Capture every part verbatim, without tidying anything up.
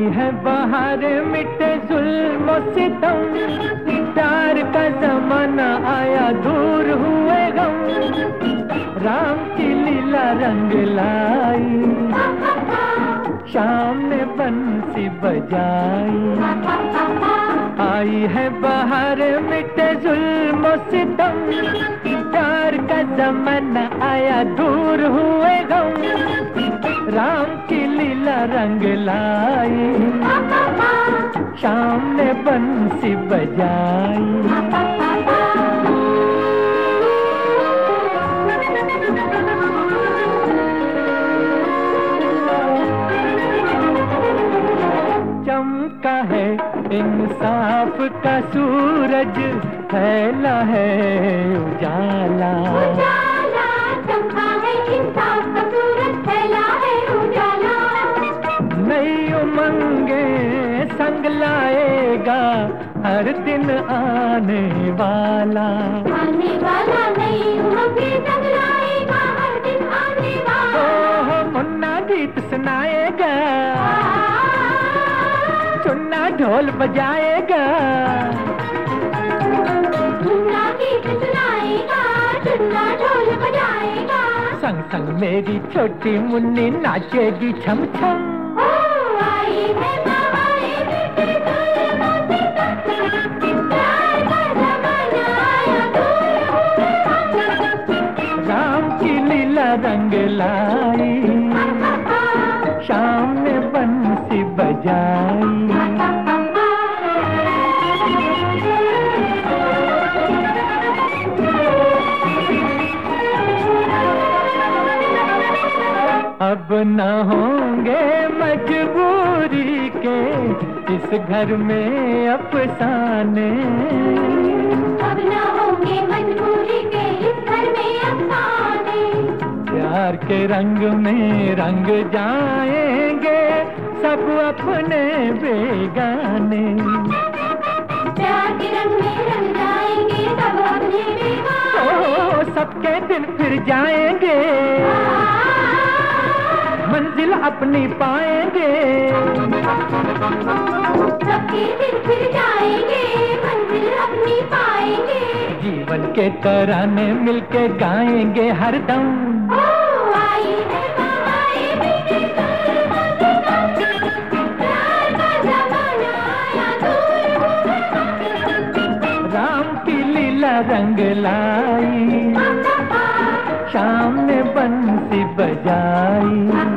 है बाहर मिटे जुल्म सितम, प्यार का जमाना आया दूर हुए गम, राम की लीला रंग लाई, शाम ने बंसी बजाई। आई है बाहर मिटे जुल्म सितम, प्यार का जमाना आया दूर हुए गम, राम की लीला रंग लाई, शाम ने बंसी बजाई। चमका है इंसाफ का सूरज, फैला है उजाला, उजाला चमका है इंसाफ का सूरज, फैला है उजाला। नई उमंगे संग लाएगा हर दिन आने वाला, आने वाला नई उमंगे संग लाएगा हर दिन आने वाला। ओह मुन्ना गीत सुनाएगा, चुन्ना ढोल बजाएगा, चुन्ना गीत सुनाएगा, चुन्ना ढोल बजाएगा। संग संग मेरी छोटी मुन्नी नाचेगी छम छम। आई है बाहर मिटे जुल्म सितम, प्यार का जमाना आया दूर हुए गम, राम की लीला रंग लाई, शाम ने बंसी बजाई। अब न होंगे मजबूरी के इस घर में अफसाने, अब न होंगे मजबूरी के इस घर में अफसाने, प्यार के रंग में रंग जाएंगे सब अपने बेगाने, प्यार के रंग में रंग जाएंगे सब अपने बेगाने। ओ सबके दिन फिर जाएंगे, मंजिल अपनी पाएंगे, सबके दिन फिर जाएंगे, मंजिल अपनी पाएंगे। जीवन के तराने मिलके गाएंगे हरदम। आई है बाहर मिटे जुल्म सितम, प्यार का जमाना आया दूर हुए गम, राम की लीला रंग लाई, शाम ने बंसी बजाई।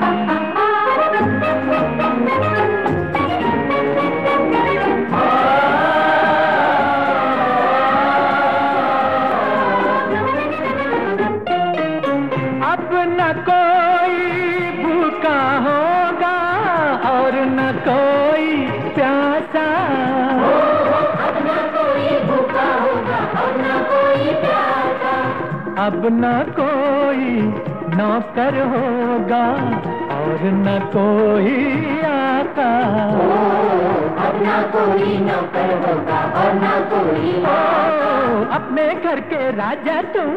अब न कोई भूखा होगा और न कोई प्यासा, अब न कोई भूखा होगा और न कोई प्यासा, अब न कोई नौकर होगा और न कोई आका, अब न कोई नौकर होगा और न कोई आका। अपने घर के राजा तुम,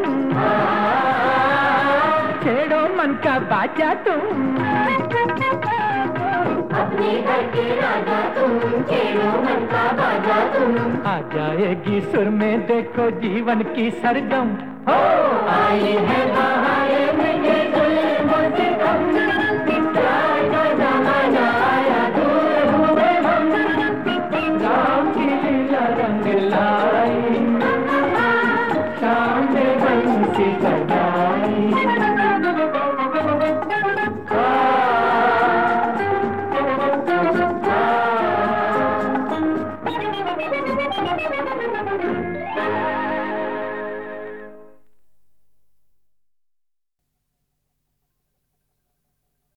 छेड़ो मन का बाजा तुम, अपने घर के राजा तुम, छेड़ो मन का बाजा तुम। आ जाएगी सुर में देखो जीवन की सरगम, हो